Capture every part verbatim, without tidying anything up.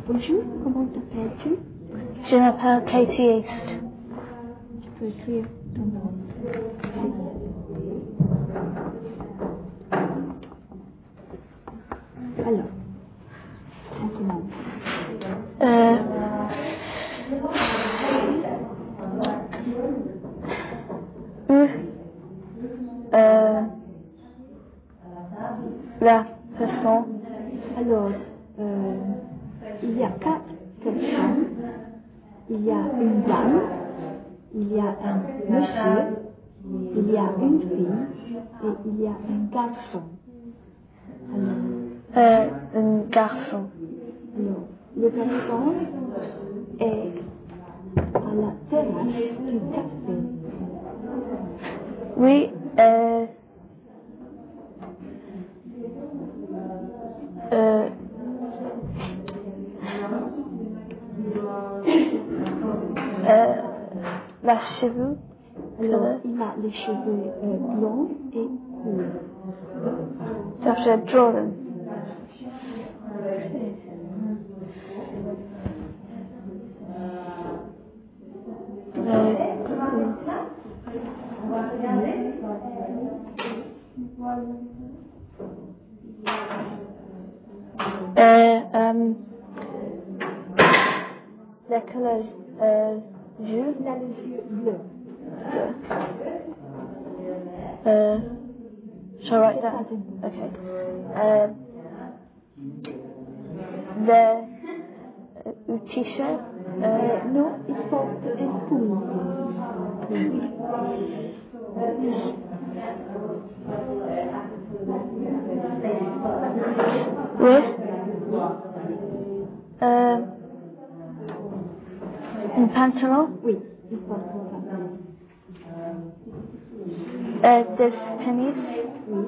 Bonjour, comment t'appelles-tu? Je m'appelle Katie East. Tu peux écrire ton nom. Alors, on commence. Euh, où euh, la personne. Alors, euh, il y a quatre personnes. Il y a une dame, il y a un monsieur, il y a une fille et il y a un garçon. Alors, Euh, un garçon. alors le garçon est à la terrasse du café. Oui, euh, euh, euh, la cheveux. Alors, il a les cheveux euh, blonds et courts. Ça fait Jordan. Euh, euh, euh, la couleur euh, jus. Il a les yeux bleus. Uh, shall I write that? Okay. Uh, the uh, t-shirt. Euh, non, il porte un pull. With uh, un pantalon. Oui, il porte un pantalon. Uh, des tennis. Oui.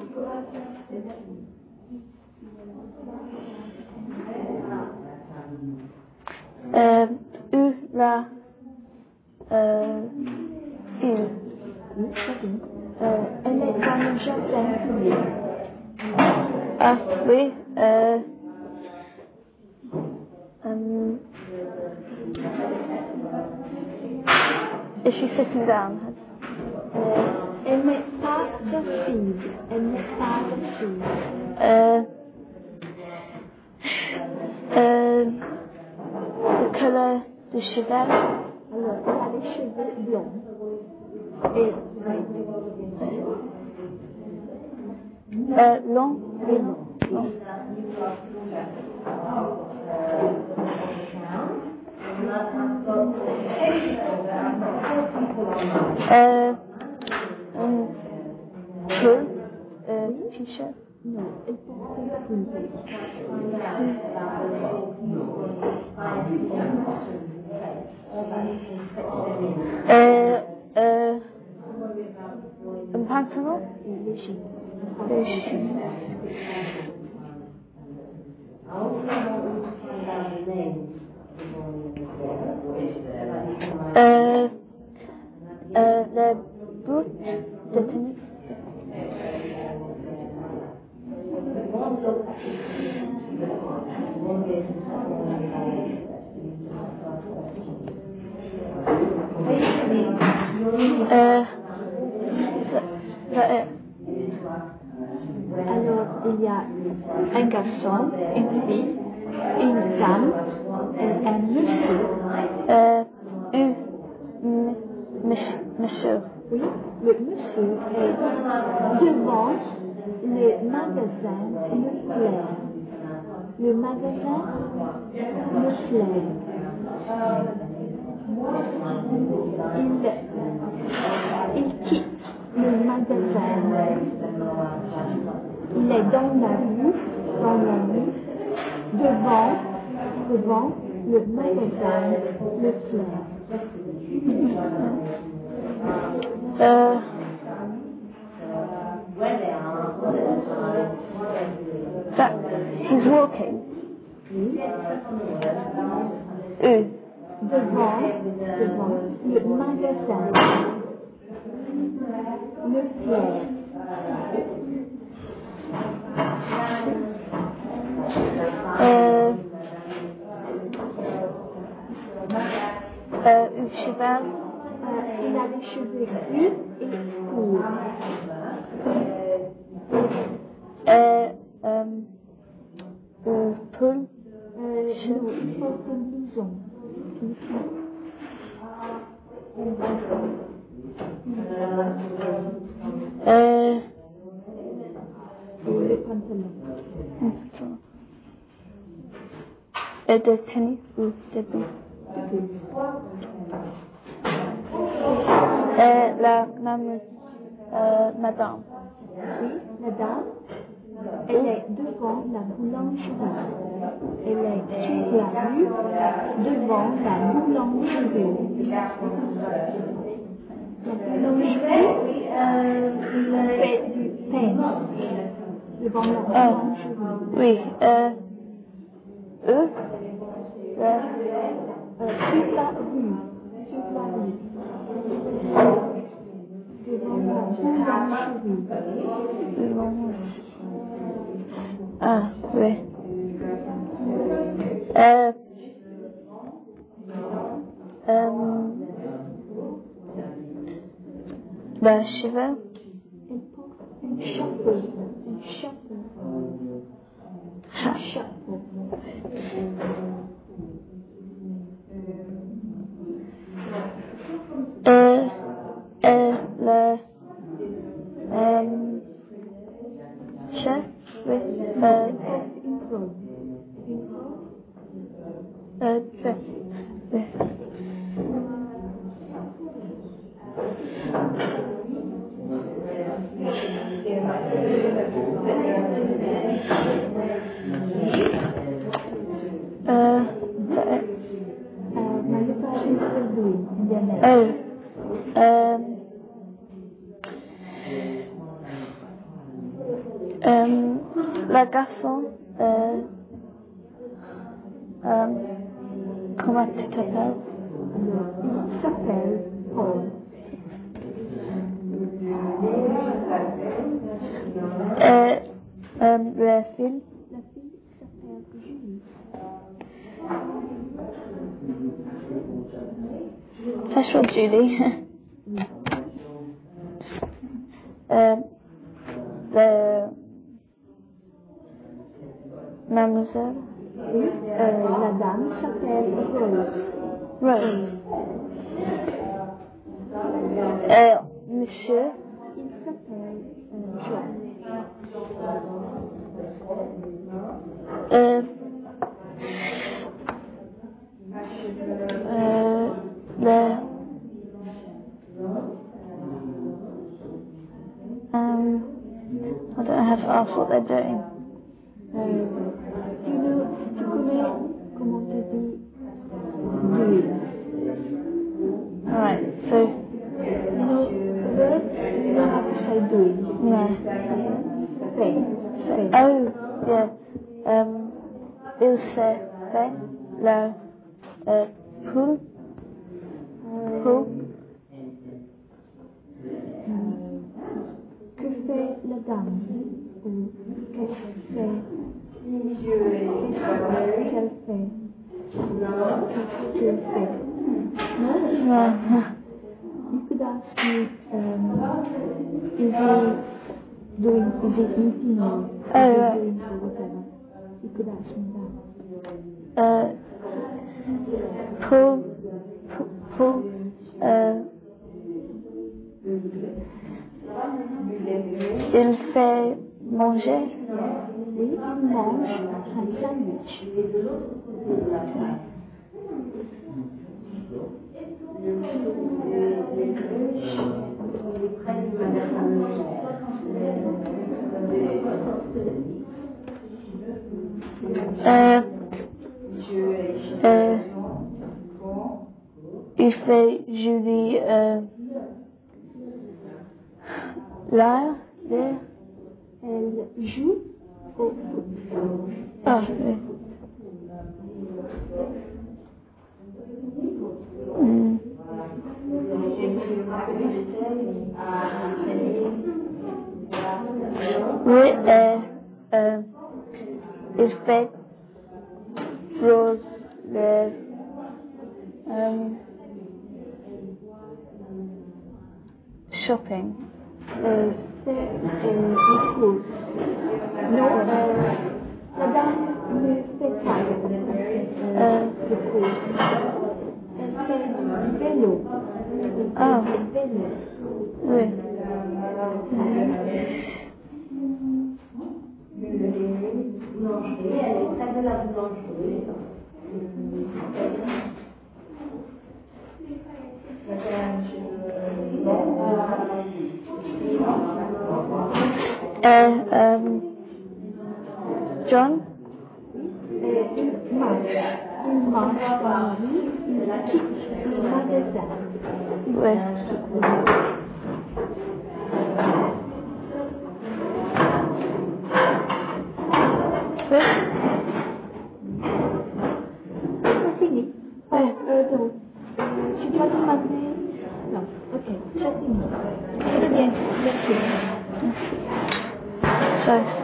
Uh, où la uh, fille. Oui, très bien. Euh, Elle est dans le jardin public. ah oui. Uh, um, is she sitting down? Euh, elle n'est pas assise. Elle n'est pas assise. Uh, uh, the colour de cheveux. Alors, elle a les cheveux blonds et raides. Uh, long. Et longs. long. Uh, um, blue uh, t-shirt. Non, elle porte un pull. Uh, uh, un pantalon. Et les jeans. Les shoes. Euh, euh, le bout de tennis. Euh, ça, ça est. Alors, il y a un garçon, une fille, une dame et un monsieur. Euh, U, M, monsieur, monsieur. Oui, le monsieur est devant le magasin Leclerc. Le magasin Leclerc. Il, il quitte le magasin. Il est dans la rue, dans la rue, devant, devant le magasin Leclerc. Euh, that, he's walking. Oui. U, Devant, devant le magasin Leclerc. euh, maison. Euh, Et le pantalon. Et de tennis ou de boue. Et la même, euh, madame. Oui, la dame, elle est devant la boulangerie. Elle est sur la rue, devant la boulangerie. La boulangerie euh, fait du pain. Devant la Ah, boulangerie. oui, euh, eux, euh, Euh, sur la rue. Sur la rue. Devant la boulangerie. ah, oui. Euh, euh, le cheveu. Elle porte un chapeau. Un chapeau. Un chapeau. Euh, euh, le, euh, chef, oui, euh, Une robe. Une robe. euh, dress, oui. Euh, Euh, ma location aujourd'hui, indienne. oh, euh, euh, la garçon, euh, euh, comment tu t'appelles? Alors, il s'appelle Paul. Euh, euh, la fille, La fille s'appelle Julie. ça s'appelle Julie. euh, le, mademoiselle, Oui, euh, la dame s'appelle Rose. Rose. Euh, monsieur, Il s'appelle euh, John. euh, euh, le, um, I don't know how to ask what they're doing. Euh, tu, ne, tu connais comment tu dis doing? Alright, so, No, verb, you don't have to say doing. no. Say, say. Oh, yeah. Um, il se fait le, euh, pool, pool, Que fait la dame? Ou qu'est-ce qu'elle fait? Qu'est-ce qu'elle fait? Qu'est-ce qu'elle fait? no. You could ask me, um, is he doing, is he eating or is Oh, he right. doing or whatever? You could ask me that. Uh, pool, pool, pool, uh, il fait manger. Oui, il mange un sandwich. Euh, euh, il fait Julie, euh, là, là. Elle joue au foot. Ah, oui. Hmm. Oui, euh, euh, il fait Rose le, euh, shopping. Euh, c'est euh, une course. Non, euh, la dame ne fait pas euh, Euh, de course. Oui. Euh, euh, John? Il marche. Il marche dans la rue. Il quitte le magasin. Oui. Oui. C'est fini. Oui. Euh, donc, tu dois demander. Non, ok, c'est fini. Très bien, merci. So.